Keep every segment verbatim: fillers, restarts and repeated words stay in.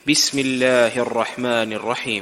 بسم الله الرحمن الرحيم.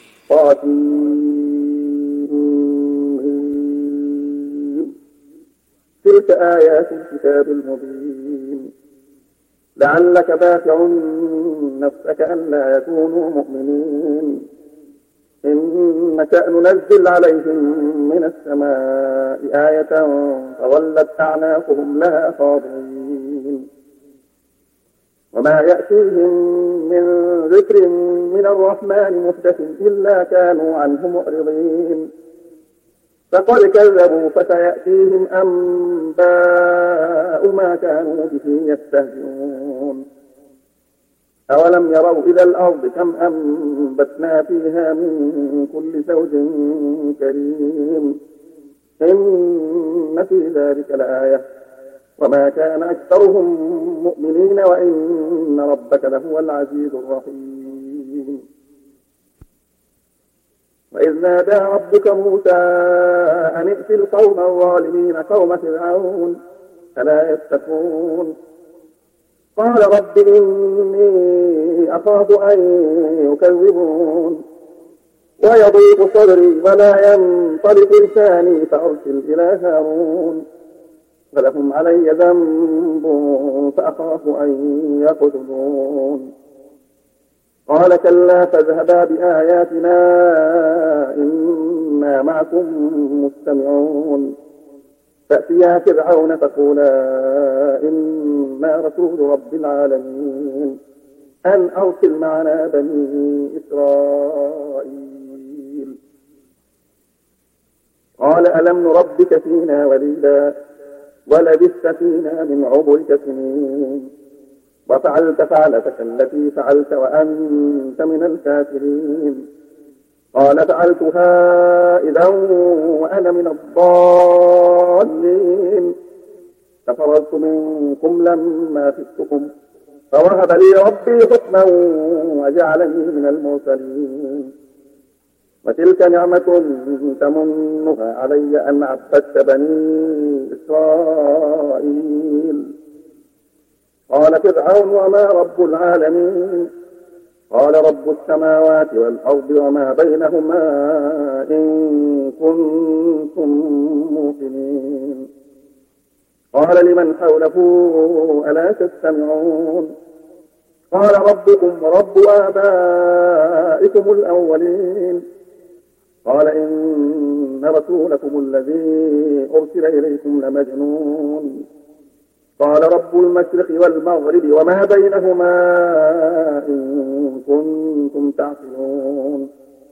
تلك آيات الكتاب المبين لعلك باخع نفسك ألا يكونوا مؤمنين إن نشأ ننزل عليهم من السماء آية فظلت أعناقهم لها خاضعين وما يأتيهم من ذكر من الرحمن محدث إلا كانوا عنه معرضين فقد كذبوا فسيأتيهم أنباء ما كانوا به يستهزئون أولم يروا إلى الأرض كم أنبتنا فيها من كل زوج كريم إن في ذلك لآية وما كان أكثرهم مؤمنين وإن ربك لهو العزيز الرحيم وإذ نادى ربك موسى أن ائت القوم الظالمين قوم فرعون فلا يتقون قال رب إني أخاف أن يكذبون ويضيق صدري ولا ينطلق لساني فأرسل إلى هارون فلهم علي ذنب فأخاف أن يقتلون قال كلا فاذهبا بآياتنا إنا معكم مستمعون فأتيا فرعون فقولا إنا رسول رب العالمين أن أرسل معنا بني إسرائيل قال ألم نربك فينا وليدا ولبثت فينا من عمرك سنين وفعلت فعلتك التي فعلت وأنت من الكافرين قال فعلتها إذا وأنا من الضالين ففررت منكم لما خفتكم فوهب لي ربي حكما وجعلني من المرسلين وتلك نعمة تمنها علي أن عبدت بني إسرائيل قال فرعون وما رب العالمين قال رب السماوات والأرض وما بينهما إن كنتم موقنين قال لمن حوله ألا تستمعون قال ربكم ورب آبائكم الأولين قال إن رسولكم الذي أرسل إليكم لمجنون قال رب المشرق والمغرب وما بينهما إن كنتم تعقلون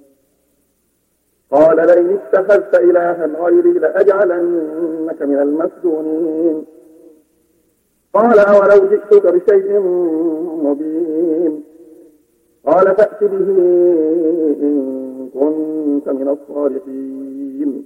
قال لئن اتخذت إلها غيري لأجعلنك من المسجونين قال أولو جئتك بشيء مبين قال فأت به إن كنت من الصادقين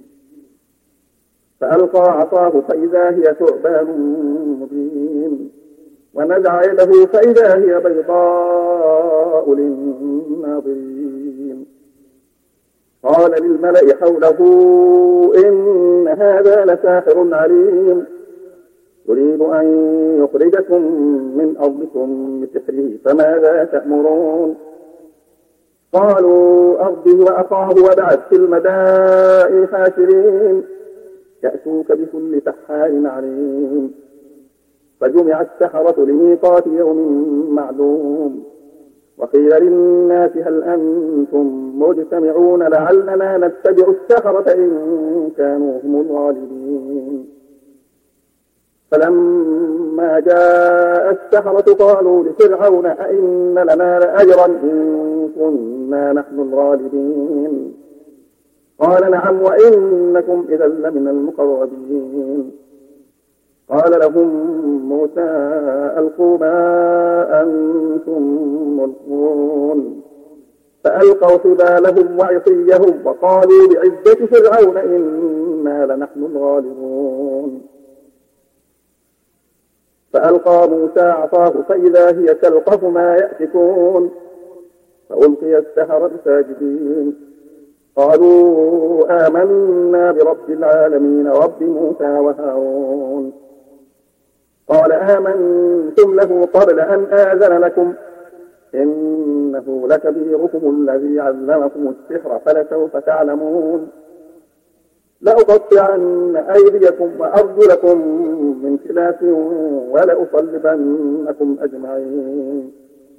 فألقى عصاه فإذا هي ثعبان مبين ونزع يده فإذا هي بيضاء للناظرين قال للملأ حوله إن هذا لساحر عليم يريد أن يخرجكم من أرضكم بسحره فماذا تأمرون قالوا أرضه وأخاه وابعث في المدائن حاشرين يأتوك بكل سحار عليم فجمع السحرة لميقات يوم معلوم وقيل للناس هل أنتم مجتمعون لعلنا نتبع السحرة إن كانوا هم الغالبين فلما جاء السحرة قالوا لفرعون أئن لنا لأجرا إن كنا نحن الغالبين قال نعم وإنكم إذا لمن المقربين قال لهم موسى ألقوا ما أنتم ملقون فألقوا حبالهم وعصيهم وقالوا بعزة فرعون إنا لنحن الغالبون فألقى موسى عصاه فإذا هي تلقف ما يأفكون فألقي السحرة ساجدين قالوا آمنا برب العالمين رب موسى وهارون قال آمنتم له قبل أن آذن لكم إنه لكبيركم الذي علمكم السحر فلسوف تعلمون لأقطعن أيديكم وأرجلكم من خلاف ولأصلبنكم أجمعين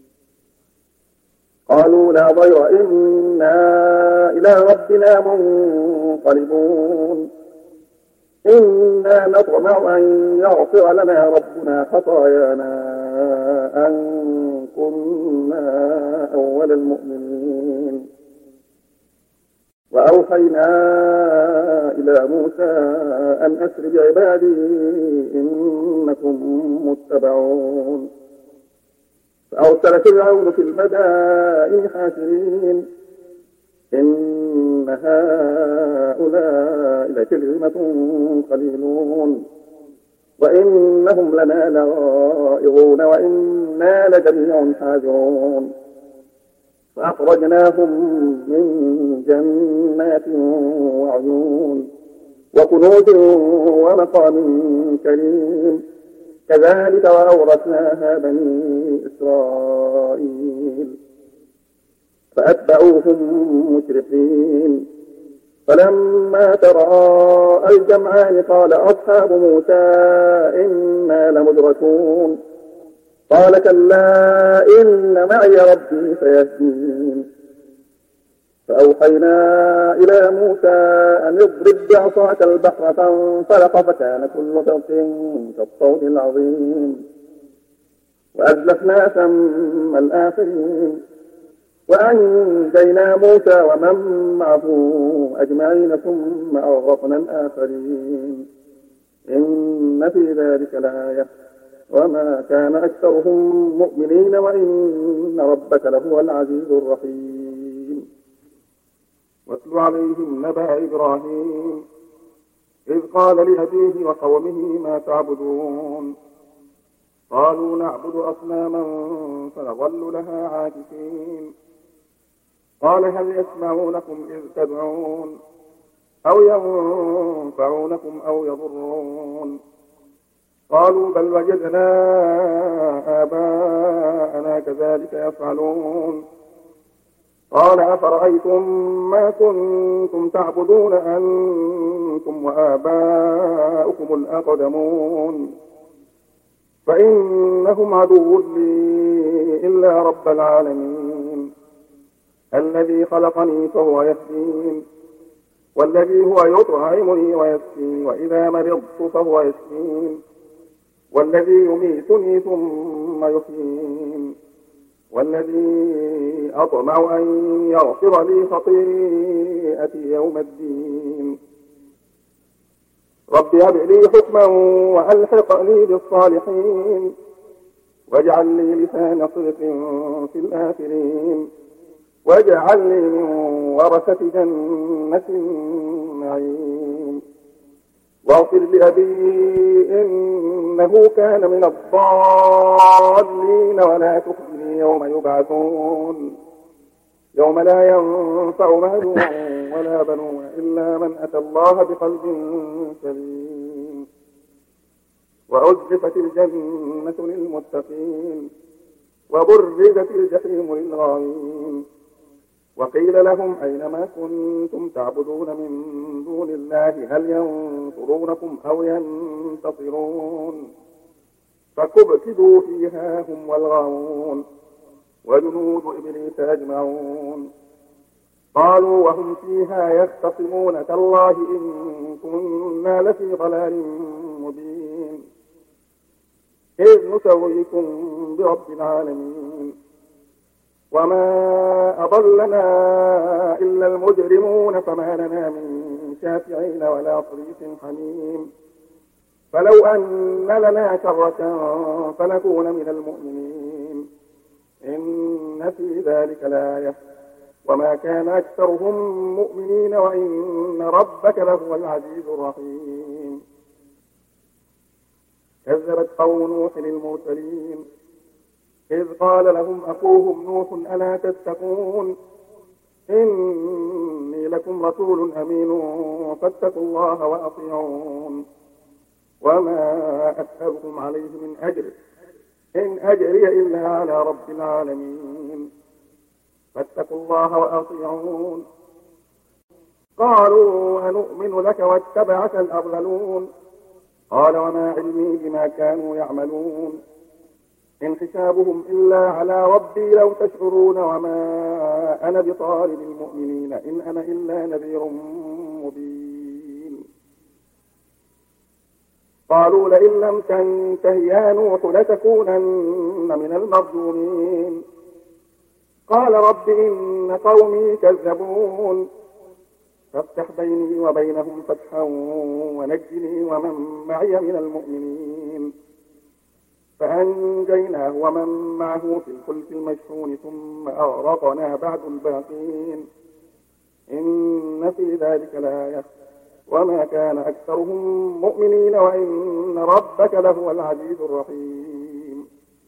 قالوا لا ضير إنا إلى ربنا منقلبون إنا نطمع أن يغفر لنا ربنا خطايانا أن كنا أول المؤمنين وأوحينا إلى موسى أن أسر بعبادي إنكم متبعون فأرسل فرعون في المدائن حاشرين إن هؤلاء لشرذمة قليلون وإنهم لنا لغائظون وإنا لجميع حاذرون فأخرجناهم من جنات وعيون وكنوز ومقام كريم كذلك وأورثناها بني إسرائيل فأتبعوهم مشرقين فلما تراءى الجمعان قال أصحاب موسى إنا لمدركون قال كلا إن معي ربي سيهدين فأوحينا إلى موسى أن اضرب بعصاك البحر فانفلق فكان كل فرق كالطود العظيم وأزلفنا ثم الآخرين وأنجينا موسى ومن معه أجمعين ثم أغرقنا الآخرين إن في ذلك لآية وما كان أكثرهم مؤمنين وإن ربك لهو العزيز الرحيم واتل عليهم نبأ إبراهيم إذ قال لأبيه وقومه ما تعبدون قالوا نعبد أصناما فنظل لها عاكفين قال هل يسمعونكم إذ تدعون أو ينفعونكم أو يضرون قالوا بل وجدنا آباءنا كذلك يفعلون قال أفرأيتم ما كنتم تعبدون أنتم وآباؤكم الأقدمون فإنهم عدو لي إلا رب العالمين الذي خلقني فهو يهدين والذي هو يطعمني ويسقين وإذا مرضت فهو يشفين والذي يميتني ثم يحيين والذي أطمع أن يغفر لي خطيئتي يوم الدين رب هب لي حكما وألحقني بالصالحين واجعل لي لسان صدق في الآخرين واجعل لي من ورثة جنة النعيم واغفر لأبي إنه كان من الضالين ولا تخزني يوم يبعثون يوم لا ينفع مال ولا بنون إلا من أتى الله بقلب سليم وأزلفت الجنة للمتقين وبرزت الجحيم للغاوين وقيل لهم أينما كنتم تعبدون من دون الله هل ينصرونكم أو ينتصرون فكبكبوا فيها هم والغاوون وجنود إبليس أجمعون قالوا وهم فيها يختصمون تالله إن كنا لفي ضلال مبين إذ نسويكم برب العالمين وما أضلنا إلا المجرمون فما لنا من شافعين ولا صديق حميم فلو أن لنا كرة فنكون من المؤمنين إن في ذلك لآية وما كان أكثرهم مؤمنين وإن ربك لهو العزيز الرحيم كذبت قوم نوح المرسلين إذ قال لهم أخوهم نوح ألا تتقون إني لكم رسول أمين فاتقوا الله وأطيعون وما أسألكم عليه من أجر إن أجري إلا على رب العالمين فاتقوا الله وأطيعون. قالوا أنؤمن لك واتبعك الأرذلون قال وما علمي بما كانوا يعملون إن حسابهم إلا على ربي لو تشعرون وما أنا بطارد المؤمنين إن أنا إلا نذير مبين. قالوا لئن لم تنته يا نوح لتكونن من المرجومين قال رب إن قومي كذبون فافتح بيني وبينهم فتحا ونجني ومن معي من المؤمنين فأنجيناه ومن معه في الفلك المشحون ثم أغرقنا بعد الباقين إن في ذلك لآية وما كان أكثرهم مؤمنين وإن ربك لهو العزيز الرحيم.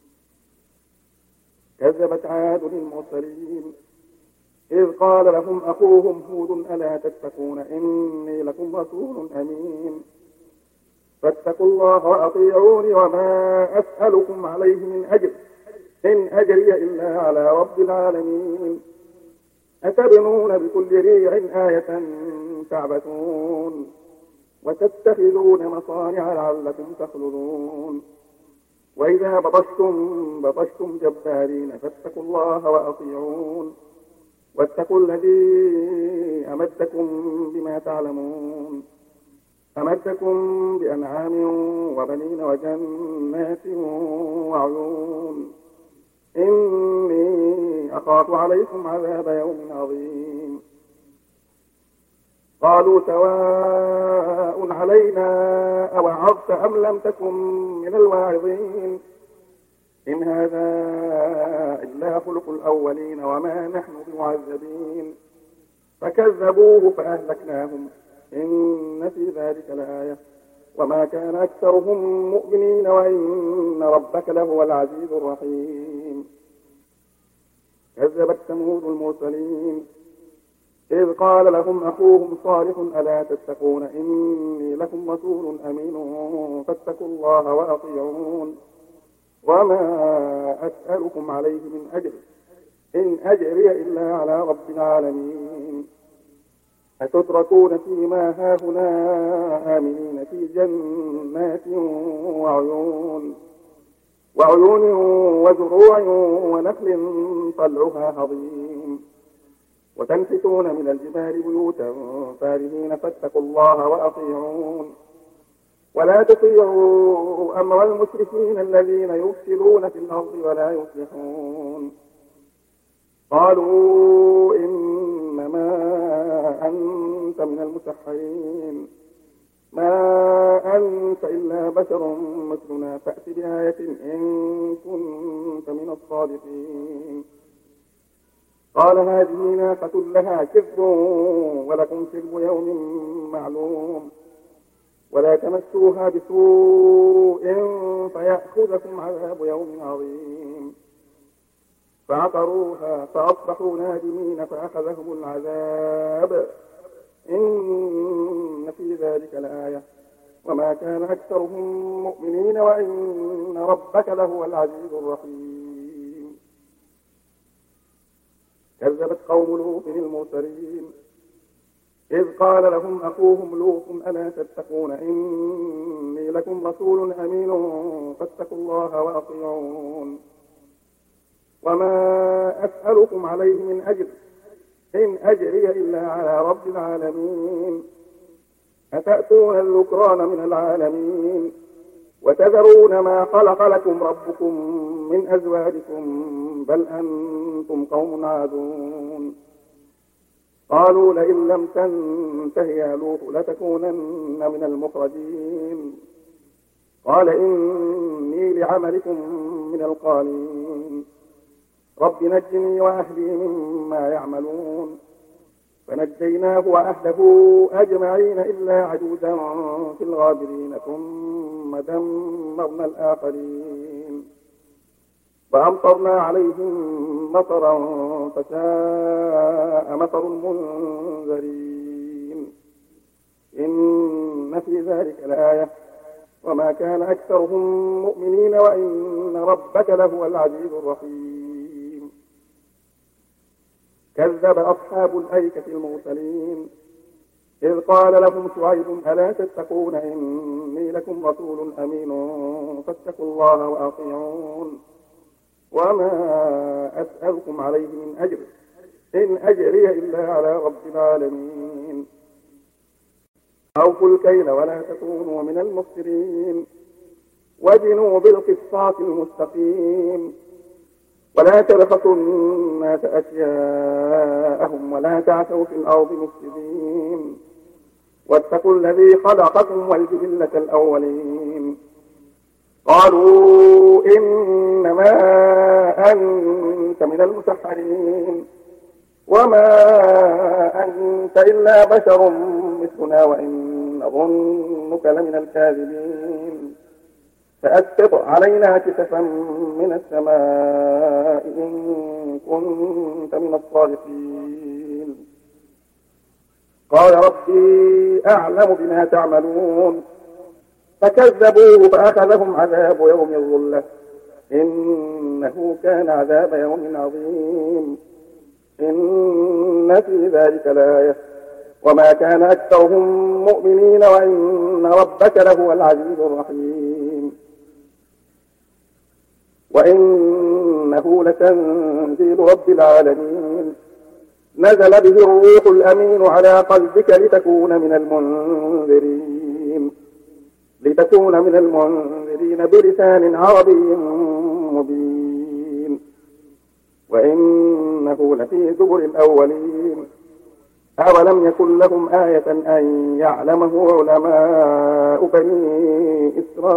كذبت عاد المرسلين إذ قال لهم أخوهم هود ألا تتقون إني لكم رسول أمين فاتقوا الله وأطيعوني وما أسألكم عليه من أجر إن أجري إلا على رب العالمين أتبنون بكل ريع آية تعبثون وتتخذون مصانع لعلكم تخلدون وإذا بطشتم بطشتم جبارين فاتقوا الله وأطيعون واتقوا الذي أمدكم بما تعلمون أمدكم بأنعام وبنين وجنات وعيون إني أخاف عليكم عذاب يوم عظيم. قالوا سواء علينا أوعظت أم لم تكن من الواعظين إن هذا إلا خلق الأولين وما نحن بمعذبين فكذبوه فأهلكناهم إن في ذلك لآية وما كان أكثرهم مؤمنين وإن ربك لهو العزيز الرحيم. كذبت ثمود المرسلين إذ قال لهم أخوهم صالح ألا تتقون إني لكم رسول أمين فاتقوا الله وأطيعون وما أسألكم عليه من أجر إن أجري إلا على رب العالمين أتتركون فيما هاهنا آمنين في جنات وعيون وعيون وزروع ونخل طلعها هضيم وتنحتون من الجبال بيوتا فارهين فاتقوا الله وأطيعون ولا تطيعوا أمر المشركين الذين يفسدون في الأرض ولا يصلحون. قالوا إنما أنت من المسحرين ما أنت إلا بشر مثلنا فأت بآية إن كنت من الصادقين. قال هذه ناقة لها شرب ولكم شرب يوم معلوم ولا تمسوها بسوء فيأخذكم عذاب يوم عظيم. فعقروها فأصبحوا نادمين فأخذهم العذاب إن في ذلك لآية وما كان أكثرهم مؤمنين وإن ربك لهو العزيز الرحيم. كذبت قوم لوط المرسلين إذ قال لهم أخوهم لوط ألا تتقون إني لكم رسول أمين فاتقوا الله وأطيعون وما أسألكم عليه من أجر إن أجري إلا على رب العالمين أتأتون الذكران من العالمين وتذرون ما خلق لكم ربكم من أزواجكم بل أنتم قوم عادون. قالوا لئن لم تنته يا لوط لتكونن من المخرجين قال إني لعملكم من القالين رب نجني وأهلي مما يعملون فنجيناه وأهله أجمعين إلا عجوزا في الغابرين ثم دمرنا الآخرين وأمطرنا عليهم مطرا فساء مطر المنذرين إن في ذلك لآية وما كان أكثرهم مؤمنين وإن ربك لهو العزيز الرحيم. كذب أصحاب الأيكة المرسلين إذ قال لهم شعيب ألا تتقون إني لكم رسول أمين فاتقوا الله وأطيعون وما أسألكم عليه من أجر إن أجري إلا على رب العالمين. أوفوا الكيل ولا تكونوا من المخسرين وزنوا بالقسطاس المستقيم ولا تبخسوا الناس أشياءهم ولا تعثوا في الأرض مفسدين واتقوا الذي خلقكم والجبلة الأولين. قالوا إنما أنت من المسحرين وما أنت إلا بشر مثلنا وإن نظنك لمن الكاذبين فأسقط علينا كسفا من السماء إن كنت من الصادقين. قال ربي أعلم بما تعملون فكذبوه فأخذهم عذاب يوم الظلة إنه كان عذاب يوم عظيم. إن في ذلك لآية وما كان أكثرهم مؤمنين وإن ربك لهو العزيز الرحيم. وإنه لتنزيل رب العالمين نزل به الروح الأمين على قلبك لتكون من المنذرين لتكون من المنذرين بلسان عربي مبين. وإنه لفي زبر الأولين أولم يكن لهم آية أن يعلمه علماء بني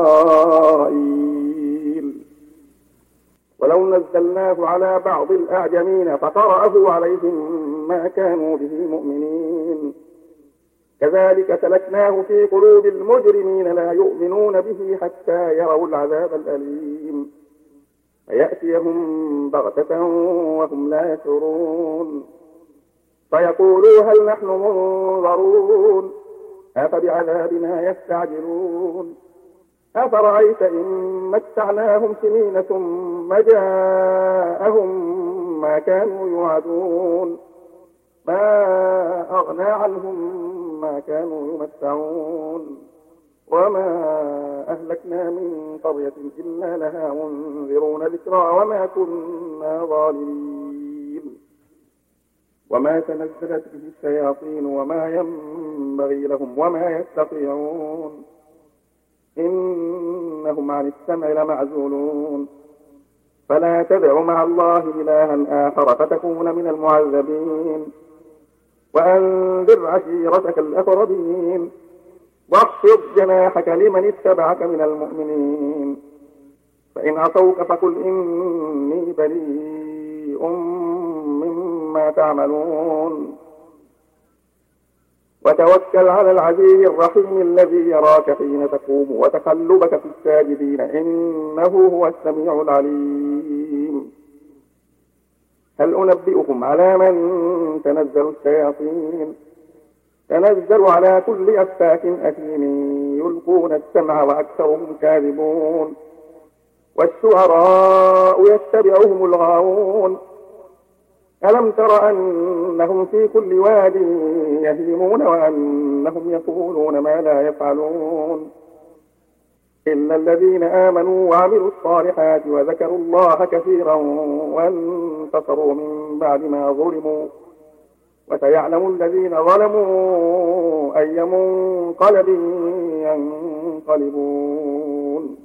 إسرائيل ولو نزلناه على بعض الأعجمين فقرأه عليهم ما كانوا به مؤمنين كذلك سلكناه في قلوب المجرمين لا يؤمنون به حتى يروا العذاب الأليم فيأتيهم بغتة وهم لا يشعرون فيقولوا هل نحن منظرون أفبعذابنا يستعجلون أفرأيت إن متعناهم سنين ثم جاءهم ما كانوا يوعدون ما أغنى عنهم ما كانوا يمتعون وما أهلكنا من قرية إلا لها منذرون ذكرى وما كنا ظالمين. وما تنزلت به الشياطين وما ينبغي لهم وما يستطيعون إنهم عن السمع لمعزولون. فلا تدع مع الله إلها آخر فتكون من المعذبين. وأنذر عشيرتك الأقربين واخفض جناحك لمن اتبعك من المؤمنين. فإن عصوك فقل إني بريء مما تعملون. وتوكل على العزيز الرحيم الذي يراك حين تقوم وتقلبك في الساجدين إنه هو السميع العليم. هل أنبئكم على من تنزل الشياطين تنزل على كل أفاك أثيم يلقون السمع وأكثرهم كاذبون والشعراء يتبعهم الغاوون. ألم تر أنهم في كل واد يهيمون وأنهم يقولون ما لا يفعلون إلا الذين آمنوا وعملوا الصالحات وذكروا الله كثيرا وانتصروا من بعد ما ظلموا وسيعلم الذين ظلموا أي منقلب ينقلبون.